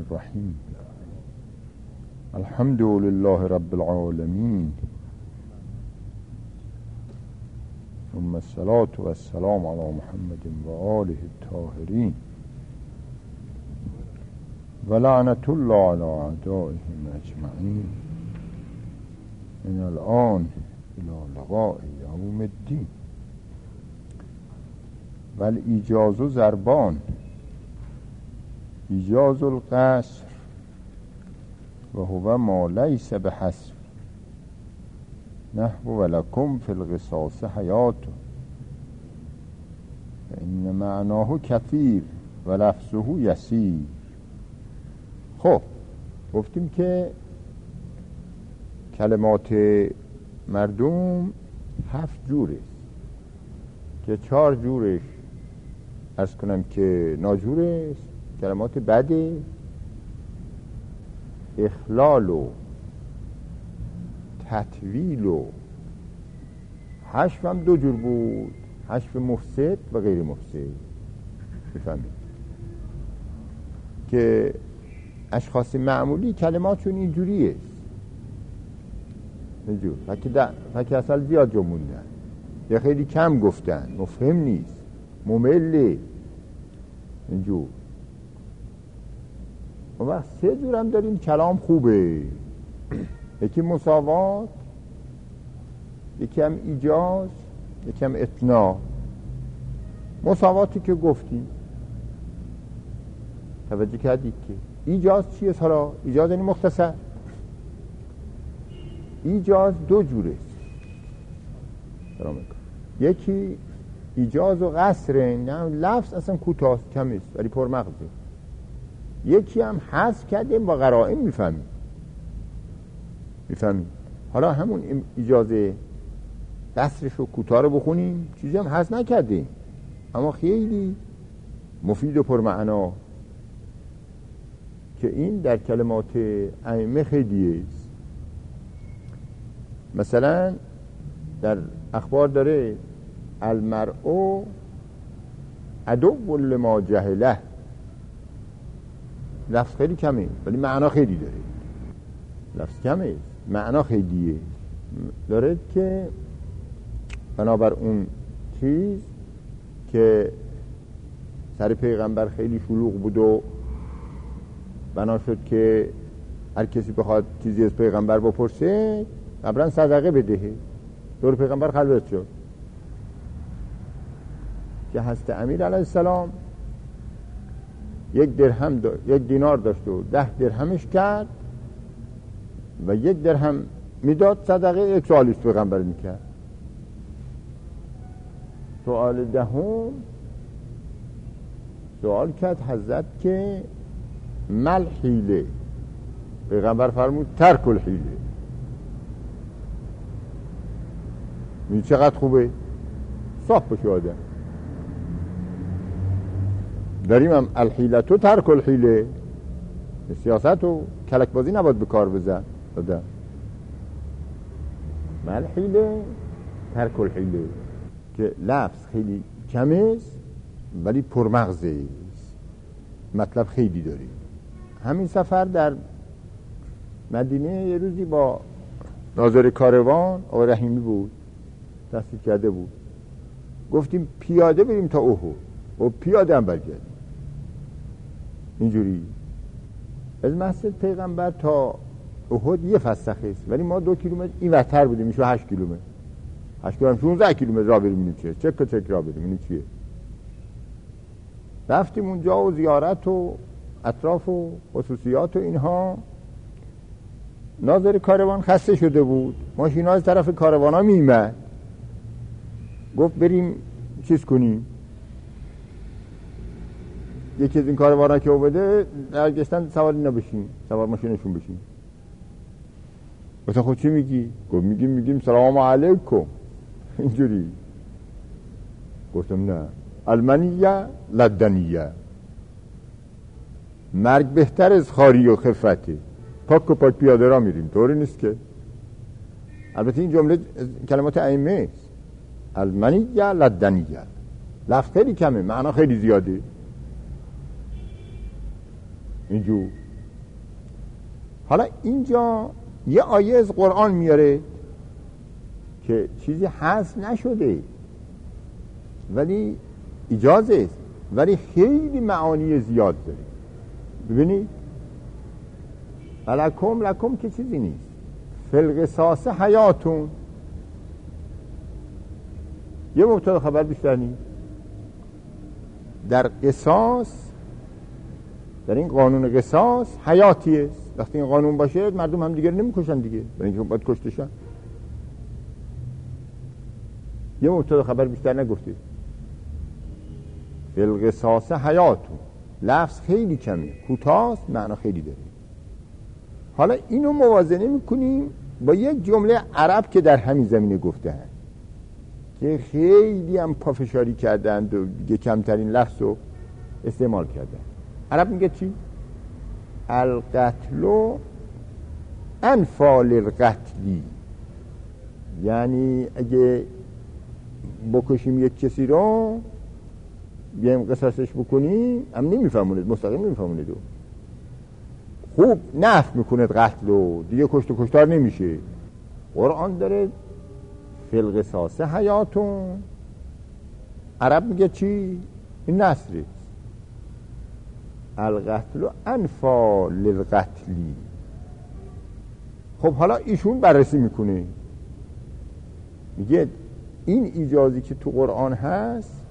الرحیم. الحمد لله رب العالمین، ثم الصلاة والسلام علی محمد و آله الطاهرین و لعنت الله علی اعدائهم اجمعین من الآن الى لقاء یوم الدین. و الایجاز ضربان: ایجاز القصر و هو ما لیس بحسب نحو ولکم فی القصاص حیات فإن معناه کثیر و لفظه یسیر. خب گفتیم که کلمات مردم 7 جوره که 4 جورش عرض کنم که ناجوره، کلمات بده، اخلال و تطویل و حشو هم 2 جور بود، حشو مفسد و غیر مفسد. بفهمید که اشخاص معمولی کلماتشون اینجوریه، اینجور فکر اصلا زیاد جموندن یا خیلی کم گفتن، مفهم نیست، ممله، اینجور. و وقت 3 جور هم داریم کلام خوبه، یکی مساوات، یکی هم ایجاز، یکی هم اتنا. مساواتی که گفتیم توجه کردید که ایجاز چیه؟ حالا ایجاز یعنی مختصر. ایجاز 2 جوره، یکی ایجاز و قصره، نه لفظ اصلا کوتاه کم است ولی پرمغزه. یکی هم حذف کردیم با قرائن میفهمیم. حالا همون ایجاز قصرش و کوتاه رو بخونیم، چیزی هم حذف نکردیم اما خیلی مفید و پرمعنا که این در کلمات ائمه خیلیه. مثلا در اخبار داره المرء عدو لما جهله. لفظ خیلی کمه ولی معنا خیلی داره. لفظ کمه معنا خیلیه داره که بنابر اون چیز که سر پیغمبر خیلی شلوغ بود و بنا شد که هر کسی بخواد چیزی از پیغمبر بپرسه قبلا صدقه بدهه. دور پیغمبر خلوت شد که حضرت امیر علیه السلام 1 دینار داشت و 10 درهمش کرد و 1 درهم میداد صدقه. 1 سوالیست پیغمبر میکرد. سوال 10 سوال کرد حضرت که مل حیله. پیغمبر فرمود ترک الحیله. این چقدر خوبه، صاف باشه آدم. داریم هم الحیلتو ترک الحیله، سیاست و کلک بازی نباید به کار بزن. مل حیله ترک الحیله که لفظ خیلی کمه ولی پرمغزه، مطلب خیلی داری. همین سفر در مدینه یه روزی با ناظر کاروان آقای رحیمی بود، تصدیق کرده بود. گفتیم پیاده بریم تا احد و پیاده هم برگردیم. اینجوری از مسجد پیغمبر تا احد 1 فسخه است ولی ما 2 کیلومتر این ورتر بودیم، میشه 8 کیلومتر. 8 کیلومتر 16 کیلومتر راه بریم. چیه چک راه بریم. این چیه؟ رفتیم اونجا و زیارت و اطراف و خصوصیات و اینها. ناظر کاروان خسته شده بود، ماشینا از طرف کاروانا میمد. گفت بریم چیز کنیم. یکی از این کاروانا که اومده درگشتن سوار اینا بشین، سوار ماشینشون بشین. گفتم خب چی میگی؟ گفت میگیم سلام علیکم. اینجوری گفتم نه، المنیه لدنیه، مرگ بهتر از خاری و خفته. پاک و پاک پیاده را میریم، طوری نیست که. البته این جمله کلمات ائمه است. المنیه لدنیه، لفظ خیلی کمه معنا خیلی زیاده. اینجور حالا اینجا یه آیه از قرآن میاره که چیزی حذف نشده ولی اجازه است، ولی خیلی معانی زیاد داره. ببینید لکم که چیزی نیست، فی القصاص حیاتون، یه مبتدا خبر بیشتر نیست. در قصاص، در این قانون قصاص حیاتی است. وقتی این قانون باشه مردم هم دیگر نمیکشن دیگه، برای اینکه باید کشته شن. یه مبتدا خبر بیشتر نگفته. فی القصاص حیاتون، لفظ خیلی کمه، کوتاست، معنا خیلی داره. حالا اینو موازنه میکنیم با یک جمله عرب که در همین زمینه گفته هست که خیلی هم پافشاری کردند و دیگه کمترین لفظ رو استعمال کردن. عرب میگه چی؟ القتل انفال القتلی، یعنی اگه بکشیم یک کسی رو بیایم قصاصش بکنیم هم نمیفهموند، مستقیم نمیفهموند، خوب نفع میکنه قتل رو، دیگه کشت و کشتار نمیشه. قرآن داره فی القصاص حیاتون، عرب میگه چی؟ این نصره القتل انفال للقتلی. خب حالا ایشون بررسی میکنه، میگه این ایجازی که تو قرآن هست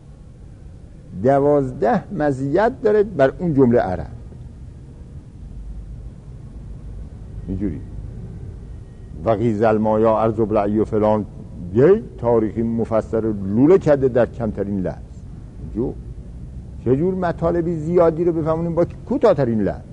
12 مزیت داره بر اون جمله عرب. اینجوری وقیز المایا ارز و بلعی و فلان، یه تاریخی مفسر لوله کرده در کمترین لحظ. چجور مطالبی زیادی رو بفهمونیم با کوتاه‌ترین لحظ.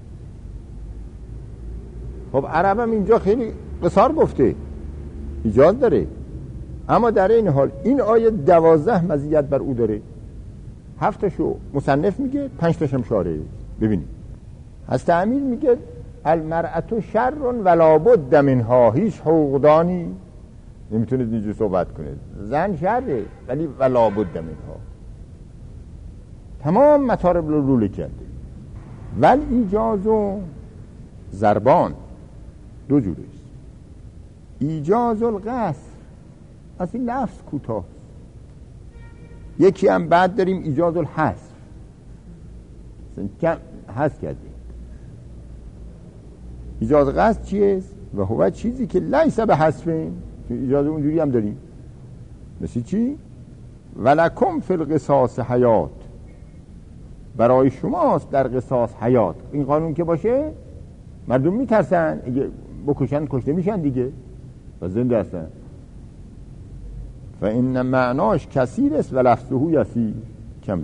خب عربم اینجا خیلی قصار گفته، ایجاز داره، اما در این حال این آیه 12 مزیت بر او داره. 7 تاشو مصنف میگه، 5 تاشم شارح. ببینید حضرت امیر میگه المرأة شر ولا بد منها، هیچ حقوقدانی نمیتونید اینجور صحبت کنید. زن شره ولی ولا بد منها، تمام مطالب رو روله کرده. ولی ایجاز و ضربان دو جوره است. ایجاز القصر از این لفظ کوتاه، یکی هم بعد داریم ایجاز الحذف، کم حذف کردیم. ایجاز قصد چیست؟ و هو چیزی که لیس به حذفین، ایجاز اونجوری هم داریم. مثل چی؟ ولکم فی القصاص حیات، برای شماست در قصاص حیات. این قانون که باشه مردم میترسن، اگه بکشن کشته میشن دیگه و زنده هستن. و این معناش کثیر است و لفظه یسیر، کم.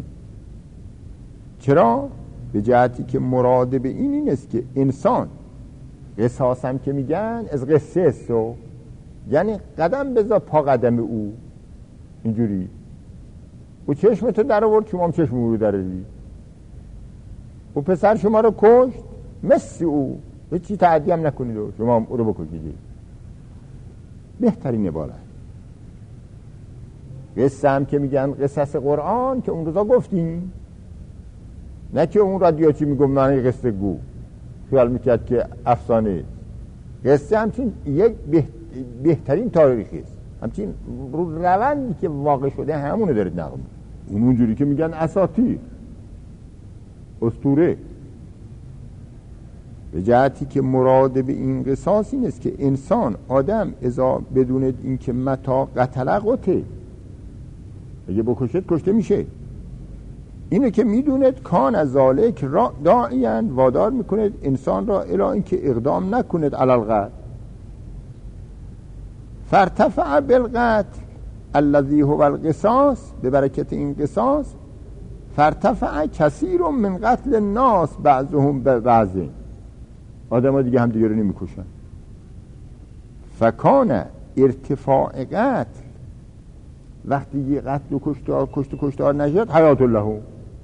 چرا؟ به جهتی که مراد به این است که انسان، قصاص هم که میگن از قصه است، یعنی قدم بذار پا قدم او. اینجوری او چشمتو در آورد، شما هم چشم او رو در آوردی. او پسر شما رو کشت، مثل او هیچی تعدی هم نکنید و شما هم او رو بکشید. بهترین عبارت. قصه هم که میگن قصص قرآن که اون روزا گفتیم، نه که اون رادیوچی میگم من قصه گو خیال میکرد که افسانه. قصه همچین یک بهترین تاریخی است، همچین روندی که واقع شده همونه دارید نقل. اونجوری که میگن اساطیر، اسطوره. به جهتی که مراد به این قصاص این است که انسان، آدم اذا بدون این که متا قتل قتل، اگه بکشد کشته میشه. اینه که میدوند کان از ذالک را داعیان، وادار میکند انسان را الی این که اقدام نکند علی القتل. فارتفع بالقتل الذی هو القصاص، به برکت این قصاص فارتفع کثیر من قتل الناس بعضهم ببعض، آدم ها دیگه هم دیگه رو نمیکشن. فکان ارتفاع قتل، وقتی یه قتل و کشتار نشد، حیات الله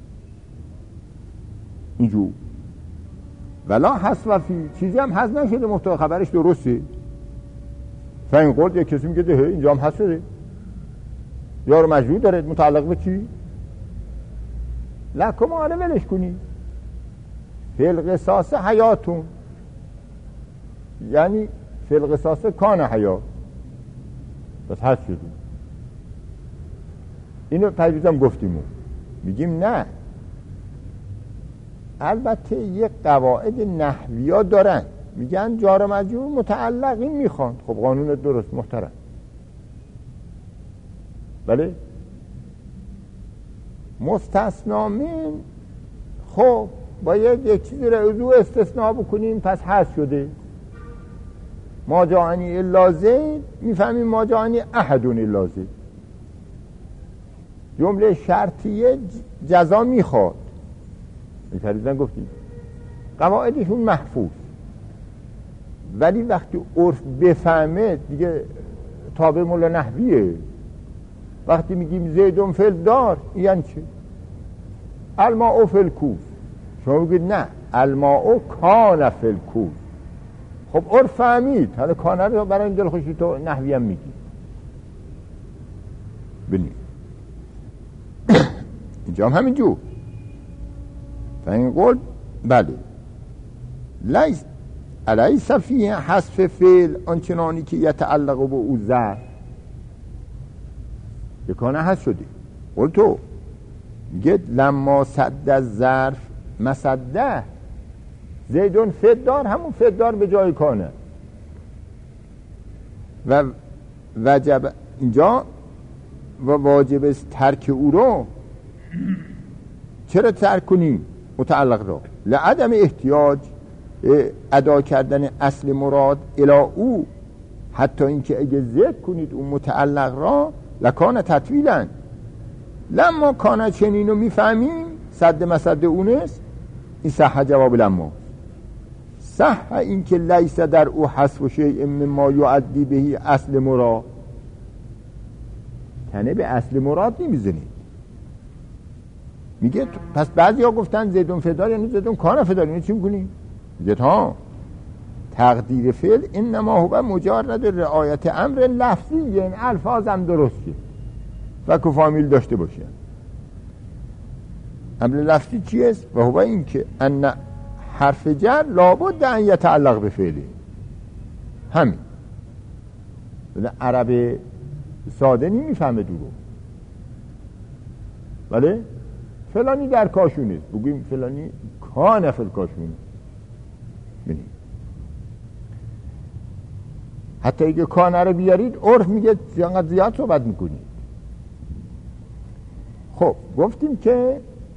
اینجور. ولا حذف فی، چیزی هم حذف نشده، محتوا خبرش درسته. فین قلت، یک کسی میگه ده اینجا هم حذف شده، یارو مجبور داره متعلق به چی؟ لکم آله ولش کنی. فی القصاص حیاتون، یعنی فی القصاص کان حیا، بس هست شدیم. اینو پیروزم گفتیم، میگیم نه، البته یک قواعد نحوی‌ها دارن، میگن جار و مجرور متعلق این میخوان. خب قانون درست محترم، بله. مستثنا من، خب باید یک چیزی رو از او استثناء بکنیم، پس هست شده. ما جاءنی الا زید، میفهمیم ما جاءنی احد الا زید. جمله شرطیه جزا میخواد، می‌فرمایند گفتیم قواعدشون محفوظ، ولی وقتی عرف بفهمه دیگه تابع مولا نحویه. وقتی میگیم زیدون فی الدار، یعنی چه؟ الماء فی الکوز، شما بگید نه الماء کان فی الکوز. خب عرف فهمید، حالا کانه رو برای این دلخوشی تو نحوی هم میگی. ببینید اینجا هم همینجور فاین قول بله لیس فیه حذف فعل آنچنانی که یتعلق به او ظرف، یکانه هست شده. قول تو میگه لما صد از ظرف مسده زیدون فدار، همون فدار به جای کانه. و وجب اینجا و واجب است ترک او رو. چرا ترک کنیم متعلق رو؟ لعدم احتیاج ادا کردن اصل مراد الی او، حتی اینکه اگه ذکر کنید اون متعلق را لکان تطویلا. لما کانه چنینو میفهمیم صد مسد اونست، این صح جواب لما. صح این که لیس در او حذف شیء مما یؤدی بهی اصل مراد، تنه به اصل مراد نمیزنید. میگه پس بعضی ها گفتن زیدون فدار یعنی زیدون کان فدار، یعنی چی میکنی؟ میگه ها تقدیر فعل انما هو مجرد رعایت امر لفظی، یعنی الفاظ هم درسته و که فامیل داشته باشه. امر لفظی چیست؟ و هو این که ان حرف جر لابد ان یتعلق به فعله. همین عرب ساده نمیفهمه دورو، بله فلانی در کاشونه، بگویم فلانی کان فل کاشونه. ببینید حتی اگه کانه رو بیارید عرف میگه زیاد صحبت میکنید. خب گفتیم که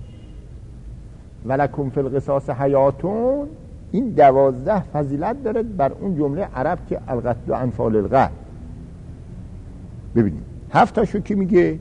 ولکم فی القصاص حیاتون، این 12 فضیلت داره بر اون جمله عرب که القتل انفال القتل. ببینید 7 تاشو کی میگه؟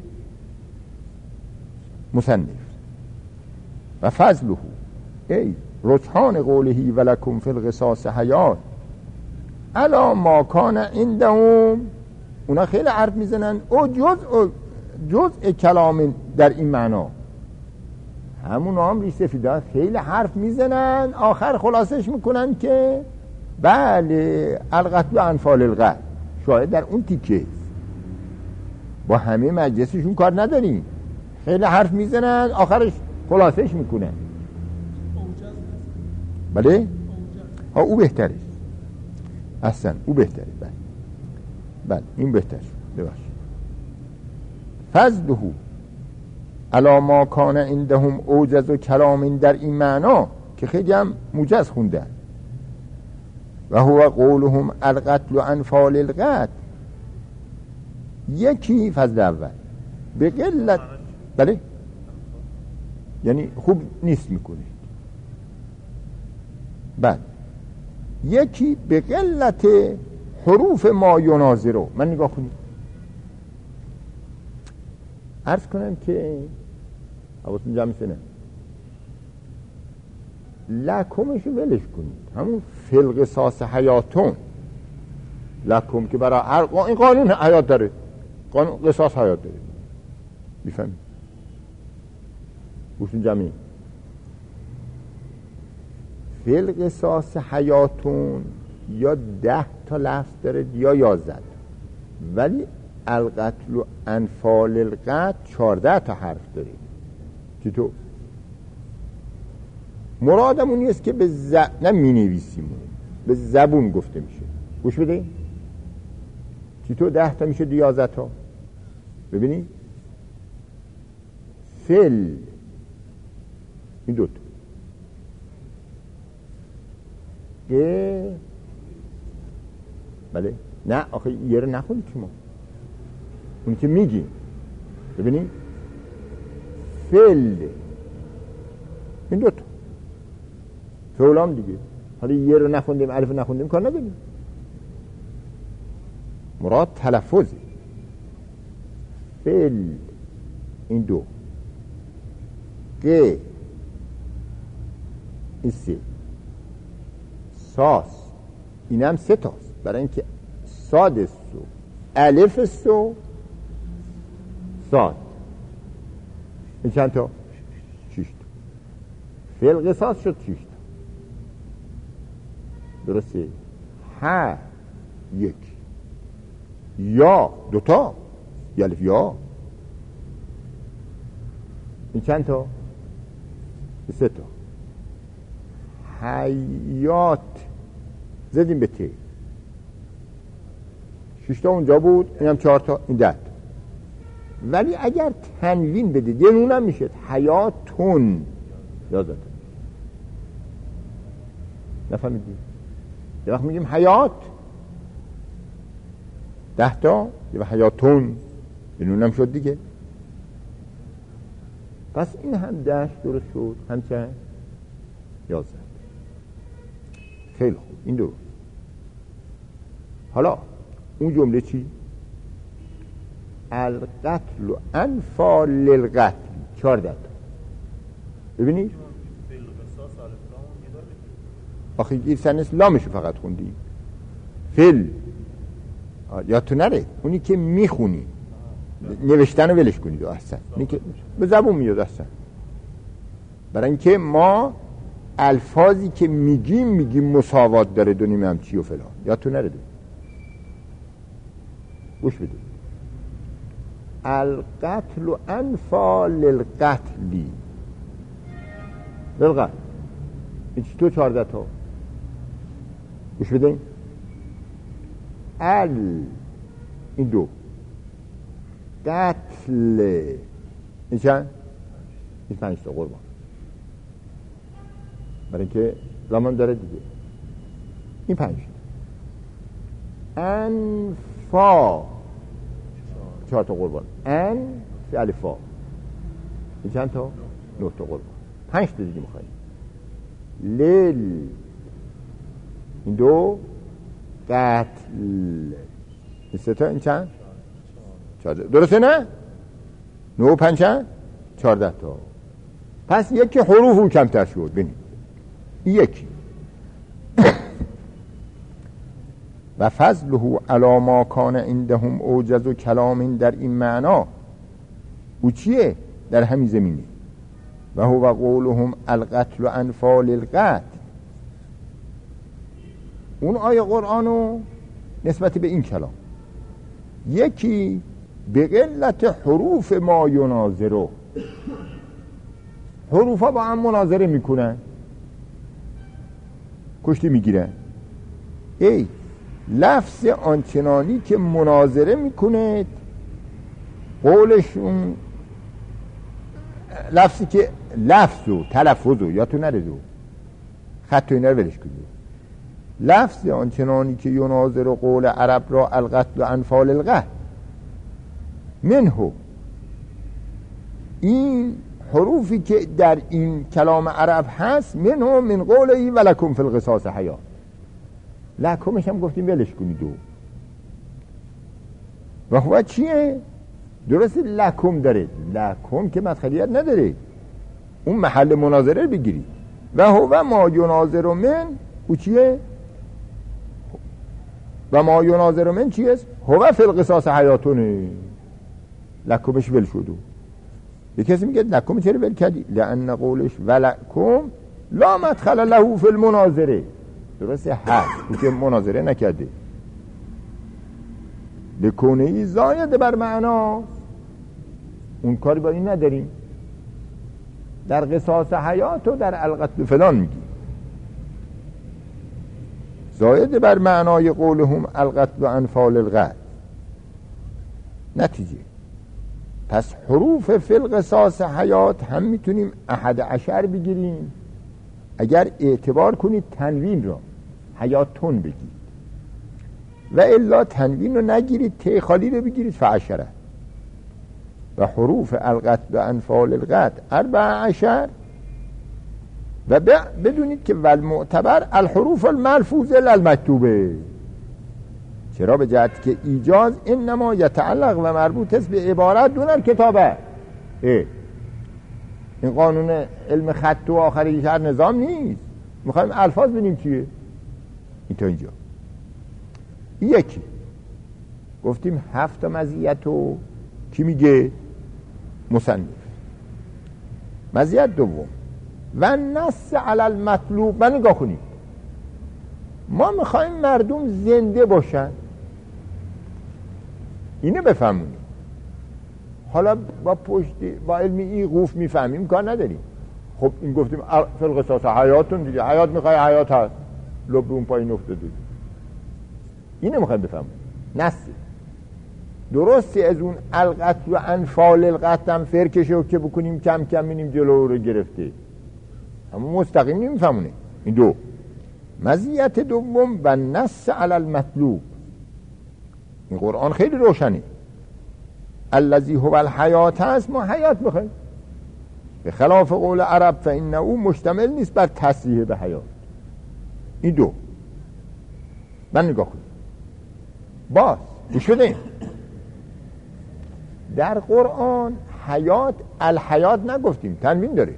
مصنف. و فضله ای رجحان قوله ولکم فی القصاص حیات الا ما کان عندهم، اونا خیلی حرف میزنن او جزء کلام در این معنا، همون هم ریش سفیده خیلی حرف میزنن، آخر خلاصش میکنن که بله القتل انفال القتل، شاید در اون تیکه. با همه مجلسشون کار نداریم، خیلی حرف میزنن آخرش خلاصش میکنن. بله ها او بهتره، اصلا او بهتره. بله این بهتر بباش. فضله علا ما کان عندهم اوجز و کلام در این معنا که خیلی هم موجز خوندن. و هو قولهم القتل انفال القتل، یکی فضل اول به قلت، بله یعنی خوب نیست میکنه. بعد یکی به قلت حروف ما یناظرو. من نگاه کنید عرض کنم که حواستون جمع سنه لکمشو ولش کنید، همون فی القصاص حیاتون. لکم که برای این قانون حیات داره، قانون قصاص حیات داره، میفهمید؟ بوشون جمعی فی القصاص حیاتون یا 10 تا لفظ داره یا 11، ولی القتل و انفال القتل 14 تا حرف داره. چطور؟ مرادمون نیست که به نمی نویسیم، به زبون گفته میشه. گوش بده چطور 10 تا میشه 11 تا. ببینید فل این دوتا بله نه آخه یه رو نخونید شما، اون که میگیم. ببینید فل این دوتا فعلام دیگه. حالا یه رو نخوندیم الف نخوندیم کار نداریم، مراد تلفظه. فل این دو، ق این سه، ساس اینم 3 تاست، برای اینکه صاد است و الف است و صاد. این چند تا؟ 6 تا. فعل قصاص شد 6 تا. درسته؟ ها 1 یا 2 تا الف یا. این چند تا؟ 3 تا. حیات زدیم به ت، 6 تا اونجا بود، اینم 4 تا، این 10 تا. ولی اگر تنوین بدید یه نونم میشه حیاتون، یادتون نفهمیدید؟ یه وقت میگیم حیات 10 تا، یه وقت حیاتون یه نونم شد دیگه. پس این هم 10 درست شد، هم چند؟ 11. خیلی خوب، این درست. حالا اون جمله چی؟ القتل و انفال للقتل 14 تا. ببینید آخه این سنس لامشو فقط خوندی. فل یا تو نره، اونی که میخونی نوشتن رو ولش کنید احسن، اونی که به زبون میاد احسن. برای اینکه ما الفاظی که میگیم مساوات داره، دونیم هم چی و فلان، یا تو نره. گوش بده القتل و انفال للقتلی للقتل، این چی تو 14 تا. گوش بده این 2 قتل این چند؟ این 5 تا قربان، برای اینکه زمان داره دیگه. این 5 انفا 4 تا قربان، ان فی الفا این چند تا؟ 9 تا قربان. 5 تا دیگه میخواییم. لیل این 2 قتل این 3 تا، این چند؟ 14. درسته نه؟ 9 و 5 چند؟ 14 تا. پس یکی حروف اون کمتر شد. ببینید یکی و فضله علی ما کان عندهم اوجز و کلام، در این معنا او چیه؟ در همین زمینه. و هو قولهم القتل و انفال القتل. اون آیه قرآنو نسبت به این کلام، یکی به قلت حروف ما یناظره، حروف ها با هم مناظره میکنن، کشتی میگیرن. ای لفظ آنچنانی که مناظره میکنه، قولشون لفظی که لفظ و تلفظ و یا تو نرزو خط و اینا رو ولش کنید. لفظ آنچنانی که یناظر قول عرب را القتل و انفال القتل منه، این حروفی که در این کلام عرب هست، منه من قوله ولکم فی القصاص حیات. لکمش هم گفتیم ولش کنید. و هو چیه؟ درست لکم داره، لکم که مدخلیت نداره، اون محل مناظره بگیرید. و هو ما یناظر من، او چیه؟ و ما یناظر من چیه؟ هو فی القصاص حیاتونه. لکمش ول شدو. یه کسی میگه لکم چرا ول کردی؟ لأن قولش ولکم لا مدخل له فی المناظره. درسته هست او که مناظره نکرده، لکونه ای زاید بر معنا، اون کاری با این نداریم. در قصاص حیات و در القتل فلان میگی. زائد بر معنای قولهم القتل و انفال القتل. نتیجه پس حروف فی القصاص حیات هم میتونیم 11 بگیریم اگر اعتبار کنید تنوین را حیاتون بگید، و الا تنوین رو نگیرید ته خالی رو بگیرید فعشره. و حروف القتل و انفال القتل 14 و بدونید که والمعتبر الحروف الملفوظه للمکتوبه. چرا؟ به جهت که ایجاز انما یتعلق و مربوط است به عبارت دون الکتابه. این قانون علم خط و آخری هر نظام نیست، میخوایم الفاظ ببینیم چیه. این تا اینجا یکی گفتیم 7 مزیت و کی میگه؟ مصنف. مزیت دوم و نص علی المطلوب. من نگاه کنید، ما میخوایم مردم زنده باشن، اینه بفهمونیم. حالا با پشت با علمی این قوف میفهمیم کار نداریم. خب این گفتیم فی القصاص حیاتون دیگه، حیات میخوای حیات هست، لب اون پایین افتاده، اینه میخوایم بفهمونیم. نص درستی از اون القتل و انفال القتل هم فرکشو که بکنیم کم کم بینیم جلو رو گرفته، اما مستقیم نمیفهمونه. این دو مزیت دوم و نص علی المطلوب. این قرآن خیلی روشنه، الذی هو الحیات هست، ما حیات میخوایم، به خلاف قول عرب فانه مشتمل نیست بر تصریح به حیات. این دو من نگاه کنیم باز شده در قرآن حیات الحیات نگفتیم، تنوین داره،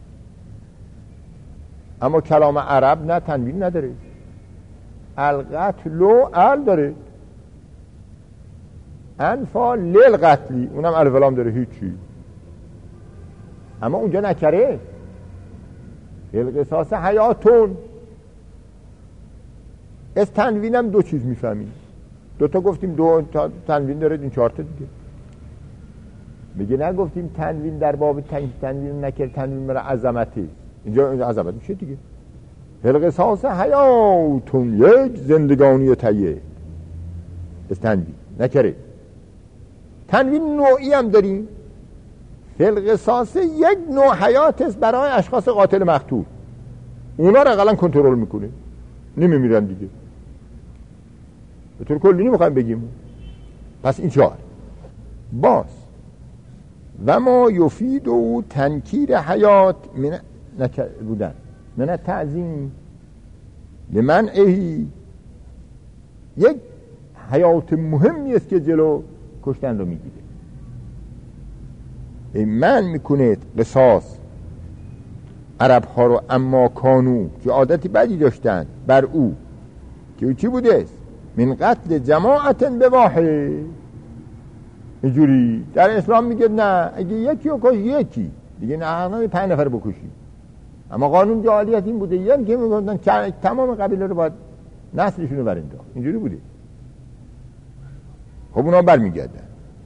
اما کلام عرب نه تنوین نداره، القتل ال داره، انفال للقتلی اونم الف لام داره، هیچی. اما اونجا نکره القصاص حیاتون. از تنوینم دو چیز میفهمیم، دوتا گفتیم، دو تا تنوین داره، این 4 تا دیگه. میگه نگفتیم تنوین در باب تنوین نکر، تنوین برای عظمتی، اینجا عظمت میشه دیگه. القصاص حیاتون یک زندگانی تیه، از تنوین نکره. تنوین نوعی هم داریم، القصاص یک نوع حیات است برای اشخاص قاتل مقتول، اونا رو اقلا کنترل میکنه، نمیمیرن دیگه. به طور کلی نمیخوایم بگیم. پس این 4 باز و ما یفید و تنکیر حیات من بودن من تعظیم لمنعهی، یک حیات مهمی است که جلو کشتن رو میگیره. من میکنه قصاص عرب ها رو اما کانو که عادتی بدی داشتن بر او که چی بوده است؟ من قتل جماعت به واحد. اینجوری در اسلام میگه نه، اگه یکی رو کش یکی دیگه، نه 5 نفر بکشی. اما قانون جاهلیت این بوده، یعنی که میگفتن تمام قبیله رو باید نسلشون رو برنداخت، اینجوری بوده. خب اونا برمیگردن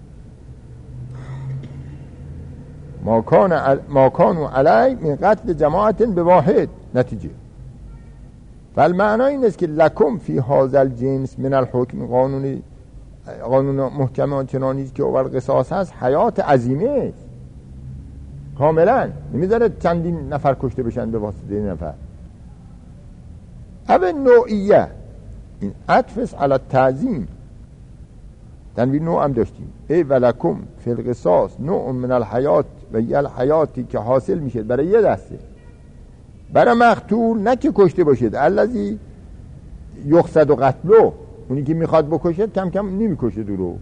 ما کانوا علی من قتل جماعت به واحد. نتیجه فالمعنی این است که لکم فی هذا الجنس من الحکم، قانون محکم آنچنانی که اول قصاص هست حیات عظیمه است کاملا، نمیذاره چندین نفر کشته بشن به واسطه این نفر. او نوعیه این عطف علی التعظیم، تنوین نوع هم داشتیم. ای ولکم فی القصاص نوع من الحیات و یه الحیاتی که حاصل میشه برای یه دسته، برای مقتول نه که کشته باشید، الذی یقصد و قتلو، اونی که میخواد بکشد کم کم نمیکشه رو،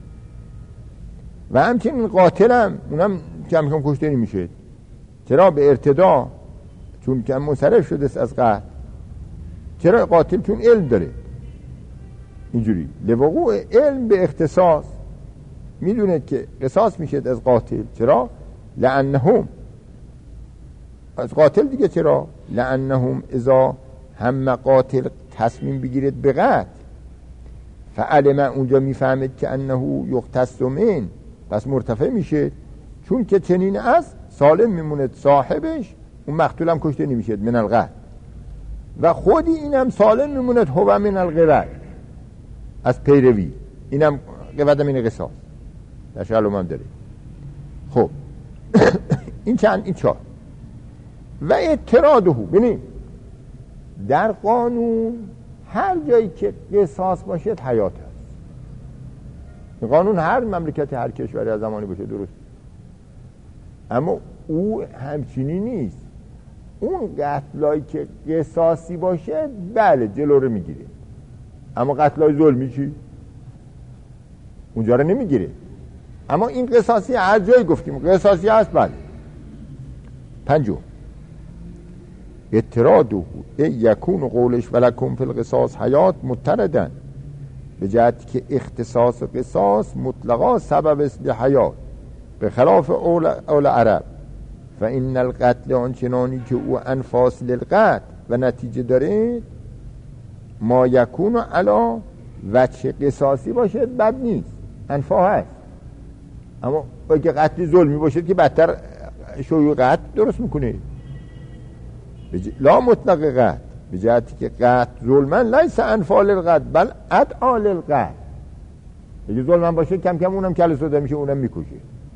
و همچنین قاتل هم اونم کم کم کشته نمیشه. چرا؟ به ارتدا، چون کم منصرف شده از قتل. چرا قاتل؟ چون علم داره. اینجوری لوقوع علم به اختصاص میدونه که قصاص میشه از قاتل. چرا؟ لانهم از قاتل دیگه. چرا؟ لانهم اذا هم قاتل تصمیم بگیرد به قتل فعلم، اونجا میفهمید که انه یقتص من، پس مرتفع میشه، چون که چنین است سالم میموند صاحبش، اون مقتول هم کشته نمیشه من القتل. و خودی اینم سال نمونت هو من القود، از پیروی، اینم قودم این قصاص در شلوم هم داره. خب این چند، این چهار. و اعتراضه، ببینید در قانون هر جایی که قصاص باشه حیات هست. این قانون هر مملکتی، هر کشوری از زمانی باشه درست، اما او همچینی نیست. اون قتلایی که قصاصی باشه بله جلو رو میگیره، اما قتلای ظلمی چی؟ اونجا رو نمیگیره. اما این قصاصی هر جایی گفتیم قصاصی هست. بله. پنجم اعتراضه یکون قولش ولکم فی القصاص حیات متردن، به جهتی که اختصاص قصاص مطلقا سبب است لحیات، به خلاف اول عرب. فإن القتل آنچنانی که او انفاس للقتل و نتیجه داره، ما یکون علا وجه قصاصی باشه بد نیست، انفا هست. اما اگه قتل ظلمی باشه که بدتر شیوع قتل درست میکنه. لا مطلق قتل، به جهتی که قتل ظلمن لیس انفا للقتل بل ادعا للقتل. اگه ظلمن باشه کم کم اونم کله سوده میشه، اونم میکشه.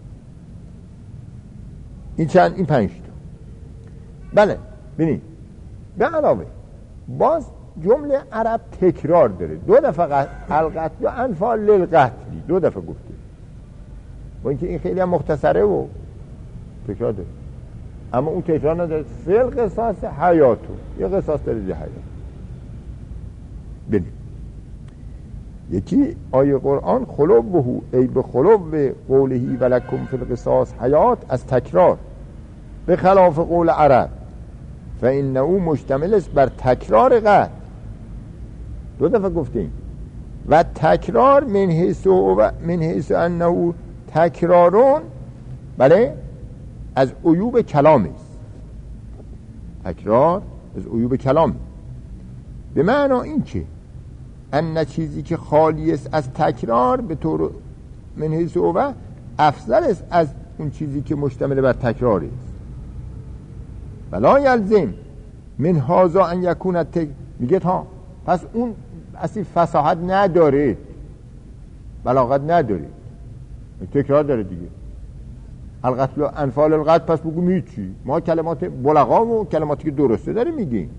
این چند، این 5 تا. بله ببینید به علاوه باز جمله عرب تکرار داره. 2 دفعه القتل و انفال للقتلی 2 دفعه گفته، با اینکه این خیلی هم مختصره و تکرار داره، اما اون تکرار نداره. فعل قصاص حیاتو، یه قصاص داره دی حیات. ببینید یکی آیه قرآن خلوبه ای به خلوب قولهی ولکم فی القصاص حیات از تکرار، به خلاف قول عرب فإنه مشتمل است بر تکرار قتل. 2 دفعه گفتیم و تکرار من حیث انه تکرارون، بله، از عیوب کلام است. تکرار از عیوب کلام، به معنی این که ان چیزی که خالی است از تکرار به طور من حیث اوه افضل است از اون چیزی که مشتمل بر تکرار است. ولا یلزم من هذا ان یکون میگه ها پس اون اصلا فصاحت نداره، بلاغت نداره، تکرار داره دیگه. القتل و انفال القتل، پس بگو هیچی، ما کلمات بلغا و کلماتی که درسته داره میگیم.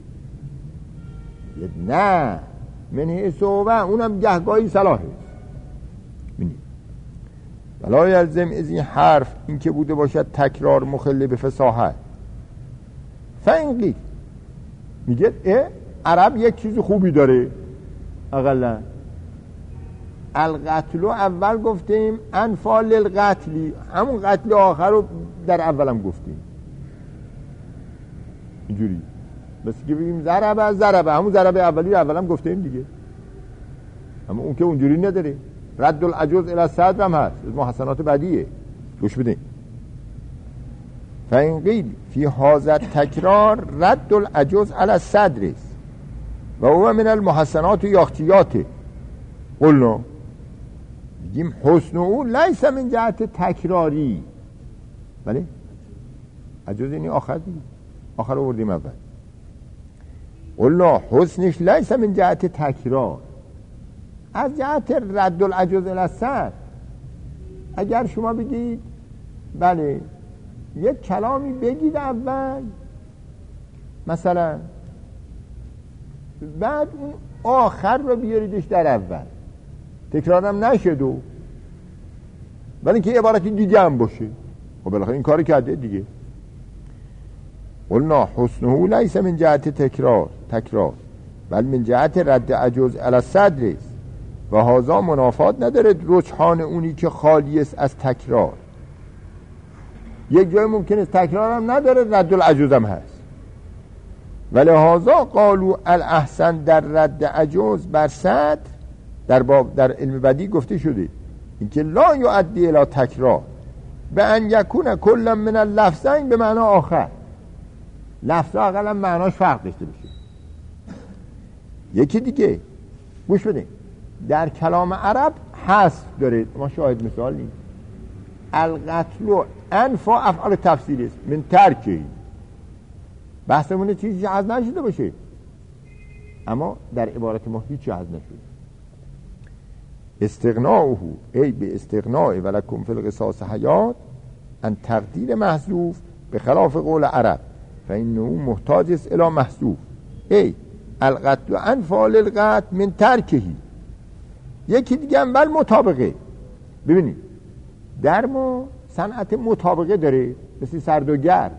نه، من حیث اوه اونم گهگاهی صلاحه. ببینید ولا یلزم از این حرف این که بوده باشد تکرار مخل به فصاحت. فاین میگه عرب یک چیز خوبی داره اقلا، القتل اول گفتیم انفال القتلی، همون قتل آخر رو در اولم گفتیم اینجوری، بس که بگیم ضربه همون ضربه اولی رو اولم گفتیم دیگه. اما اون که اونجوری نداره، رد العجوز الی الصدر هم هست، از محسنات بدیه. گوش بدین فاین قیل فی هذا تکرار رد العجوز علی الصدر است و هو من المحسنات یاختیات. قلنا بگیم حسن او لیس من جهت تکراری، بله عجوز اینی آخر دیگه، آخر رو بردیم اول. قلنا حسنش لیس من جهت تکرار، از جهت رد العجوز الی الصدر. اگر شما بگید بله یک کلامی بگید اول مثلا، بعد اون آخر رو بیاریدش در اول، تکرارم نشد و ولی اینکه عبارتی دیگه هم باشه، خب بالاخره این کاری کرده دیگه. قلنا حسنه لیس من جهت تکرار بل من جهت رد عجوز علی الصدر است و هذا منافات نداره رجحان اونی که خالی است از تکرار. یک جای ممکنه تکرار هم نداره، رد العجوز هم هست. ولی هذا قالوا الاحسن در رد عجوز بر صدر در علم بدی گفته شده اینکه لا یؤدی الی تکرار به ان یکون کل من اللفظین به معنی آخر. لفظ اقلا معناش فرق داشته باشه. یکی دیگه گوش بده، در کلام عرب حذف داره، ما شاهد مثال نیست. القتل و انفا افعال تفسیری است من ترکی، بحثمونه چیزی حذف نشده باشه. اما در عبارت ما هیچ حذف نشد. استغناؤه ای به استغناء ولکم فی القصاص حیات ان تقدیر محذوف به خلاف قول عرب فانه محتاج است الی محذوف ای القتل انفال القتل من ترکهی. یکی دیگه هم بل مطابقه. ببینید در ما صنعت مطابقه داره مثل سرد و گرم.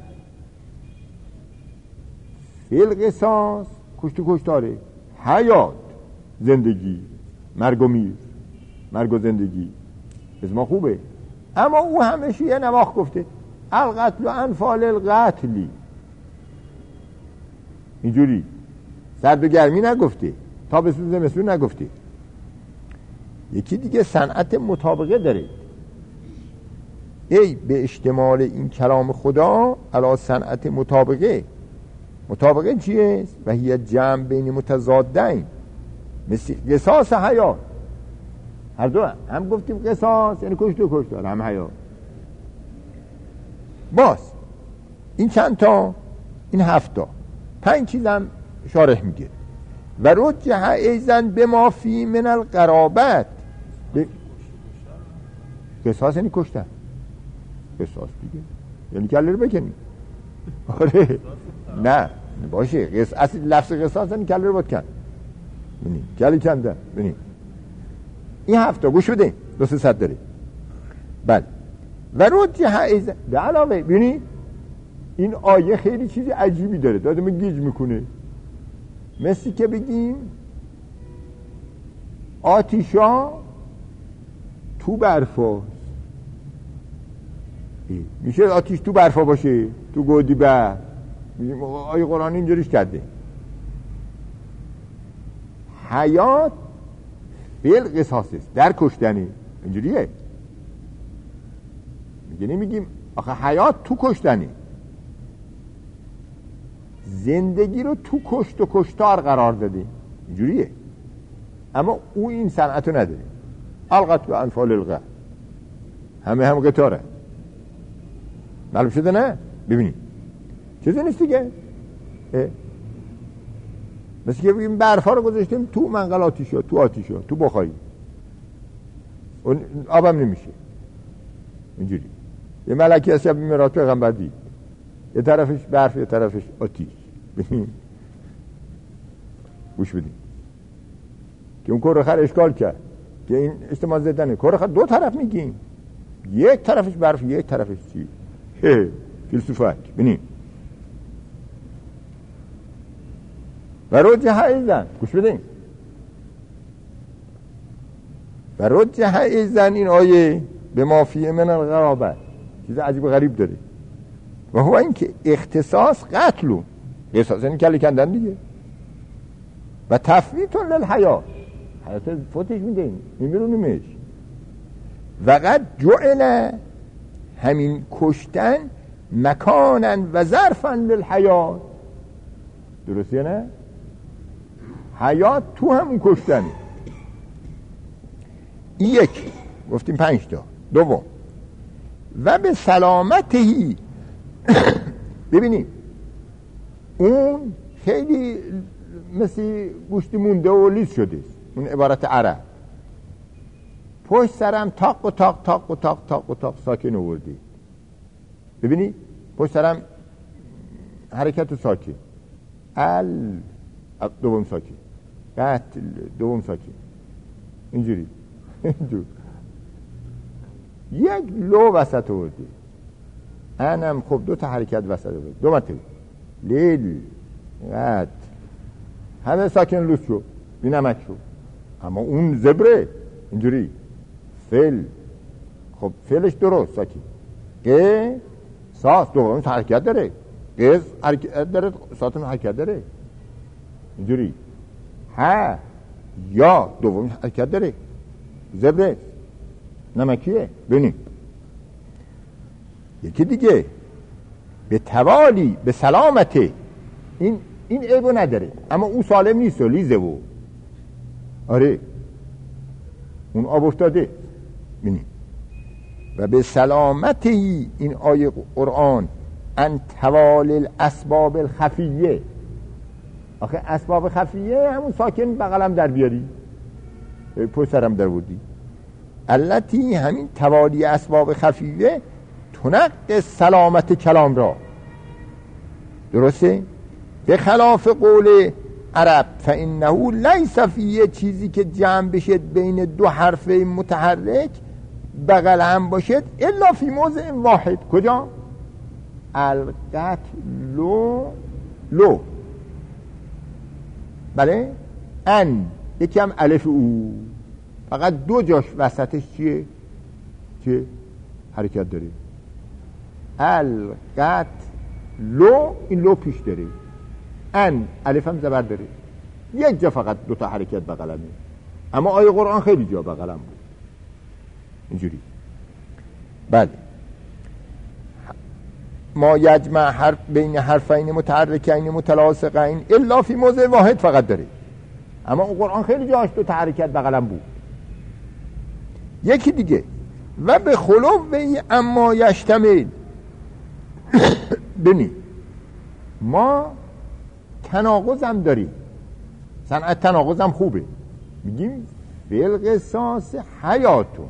فی القصاص کشت و کشتاره، حیات زندگی، مرگ و میر، مرگ و زندگی از ما خوبه. اما او همشه یه نواخ گفته القتل و انفال القتلی، اینجوری سرد و گرمی نگفته، تابستون زمستون نگفته. یکی دیگه صنعت مطابقه داره ای به اشتمال این کلام خدا علی صنعت مطابقه. مطابقه چیه؟ و هی جمع بین متضادین مثل قصاص حیات. هر دو هم گفتیم قصاص یعنی کشت و کشتار، هم حیات. باز این چند تا؟ این 7 تا 5 چیزم شارح میگه. و رجح ایزن به ما فی من القرابت. قصاص یعنی کشتن، قصاص دیگه یعنی کله رو بکنی. آره نه باشه، اصل لفظ قصاص یعنی کله رو باید کن. ببین کله کنده. ببین این 7 تا گوش بده 200 داره. بله و رجح ایزن به علاوه ببینید این آیه خیلی چیزی عجیبی داره، دادم گیج میکنه. مثل که بگیم آتیشا تو برفاست. میشه آتیش تو برفا باشه؟ تو گودی بر میگیم آیه قرآن اینجوریش کرده. حیات فعل قصاص است، در کشتنی اینجوریه. میگیم آخه حیات تو کشتنی، زندگی رو تو کشت و کشتار قرار داده، اینجوریه. اما او این صنعت رو نداره. القتل و انفال القتل همه هم قطاره. معلوم شده نه؟ ببینید چیزی نیست دیگه. مثل که بگیم برفا رو گذاشتیم تو منقل آتیشا، تو آتیشا، تو بخاری، اون آبم نمیشه. اینجوری یه ملکی از شب میرات پیغمبر دید، یه طرفش برف یه طرفش آتیش. ببین گوش بدیم که اون کرخر اشکال کرد که این اجتماع زدنه. کرخر 2 طرف میگیم، یک طرفش برف یک طرفش چی؟ فیلسوفک. ببین و رجح ایزن، گوش بدیم و رجح ایزن این آیه به ما فی من الغرابت چیز عجیب و غریب داره. و هو این که اختصاص قتلو، قصاص یعنی کله کندن دیگه، و تفویت للحیات، حیات فوتش میده میمیرونیمش. و قد جعل همین کشتن مکانا و ظرفا للحیات. درسته نه؟ حیات تو همون کشتنه. یک گفتیم 5 تا. دوم و به سلامتی. ببینید اون خیلی مثل گوشتی مونده و لیز شده، اون عبارت عرب. پشت سرم تاق و تاق تاق و تاق تاق و تاق ساکن آوردی. ببینید پشت سرم حرکت ساکن، دوم ساکن، قتل دوم ساکن، اینجوری یک لو وسط آوردی. انم خب 2 تا حرکت وسط آوردی، 2 مرتبه لیل قتل، همه ساکن لوس شو بینمک شو. اما اون زبره اینجوری فعل، خب فعلش درست ساکن. ساس دوم حرکت داره، حرکت داره، ساتون حرکت داره اینجوری. یا دوم حرکت داره، زبره نمکیه. ببینید یکی دیگه به توالی به سلامته، این عیبو نداره اما او سالم نیست و لیزه و آره اون آب افتاده. ببینید و به سلامتی این آیه قرآن ان توال الاسباب الخفیه. آخه اسباب خفیه همون ساکن بغلم در بیاری، پسرم در بودی. التی همین توالی اسباب خفیه تنق سلامت کلام را، درسته؟ به خلاف قول عرب فانه لیس فیه، چیزی که جمع بشد بین دو حرف متحرک بغل هم باشد الا فی موضع واحد. کجا؟ القتل لو، بله، ان یکی هم الف او، فقط دو جاش وسطش چیه حرکت داره. القتل لو، این لو پیش داره، ان الف هم زبر داره، یک جا فقط دو تا حرکت بغلمه. اما آیه قرآن خیلی جا بغلم بود اینجوری. بله، ما یجمع حرف بین حرفین متحرکین متلاصقین الا فی موضع واحد فقط داره. اما اون قرآن خیلی جاش دو تا حرکت بغلم بود. یکی دیگه و به خلو اما یشتمل ببین ما تناقض هم داریم، صنعت تناقض هم خوبه، میگیم فی القصاص حیاتون،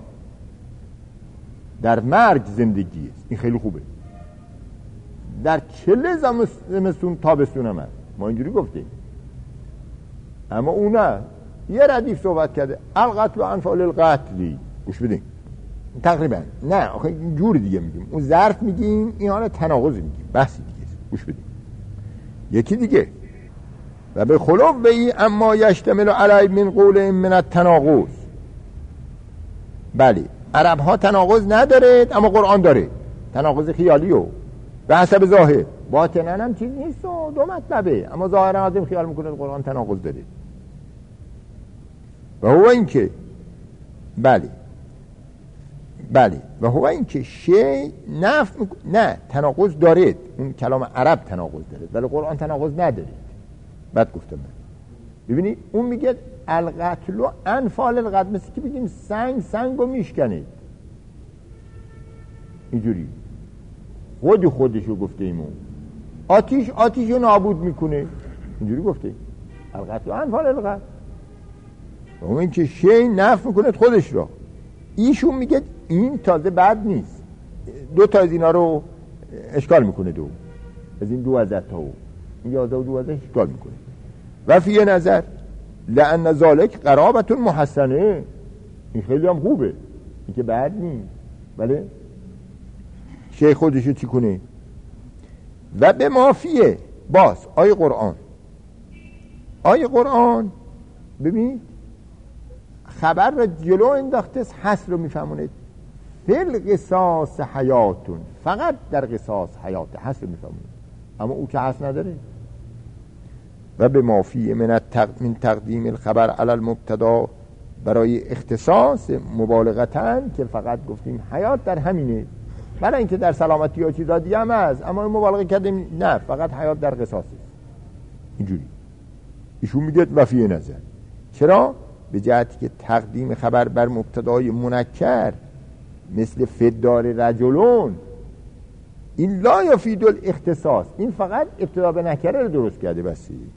در مرگ زندگی است، این خیلی خوبه. در چله زمستون تابستون هم هست، ما اینجوری گفتیم. اما اون نه، یه ردیف صحبت کرده القتل و انفعال القتلی، گوش بدین تقریبا نه آخه این جور دیگه میگیم، اون ظرف میگیم، این حالا تناقض میگیم، بحثی دیگه، گوش بدین. یکی دیگه و به خلو بی اما یشتمل علی من قول من التناقض. بله، عرب ها تناقض نداره اما قرآن داره، تناقض خیالی و به حسب ظاهر، باطناً هم چیز نیست و دو مطلبه، اما ظاهرا آدم خیال میکنه قرآن تناقض داره. و هو این که بله و هو این که شی نه تناقض داره، اون کلام عرب تناقض داره ولی قرآن تناقض نداره. بعد گفتم ببینید اون میگه القتل و انفال القتل، مثل که بگیم سنگو میشکنه، اینجوری خودشو گفته ایمون، آتیشو نابود میکنه، اینجوری گفته القتل و انفال القتل. و اون این که شی نفع میکنه خودش را، ایشون میگه این تازه بد نیست، دو تا از اینا رو اشکال میکنه، دو از این دو عزت ها و این 11 و 12 اشکال میکنه. و فی نظر لأن ذالک قرابت محسنه، این خیلی هم خوبه، این که بد نیست، بله شیخ خودشو چی کنه. و به مافیه باز آیه قرآن ببین خبر را جلو انداخته، حس رو میفهمونه فی القصاص حیاتون، فقط در قصاص حیات، حس رو میفهمونه، اما او که حس نداره. و به مافیه من تقدیم الخبر علی المبتدا، برای اختصاص مبالغتاً که فقط گفتیم حیات در همینه، برای اینکه در سلامتی ها چیزا دیگه هم هست، اما مبالغه کردیم نه فقط حیات در قصاص است. اینجوری ایشون میگه وفی نظر. چرا؟ به جهتی که تقدیم خبر بر مبتدای منکر مثل فدار رجلون این لا یفید الاختصاص، این فقط ابتدا به نکره رو درست کرده بسی.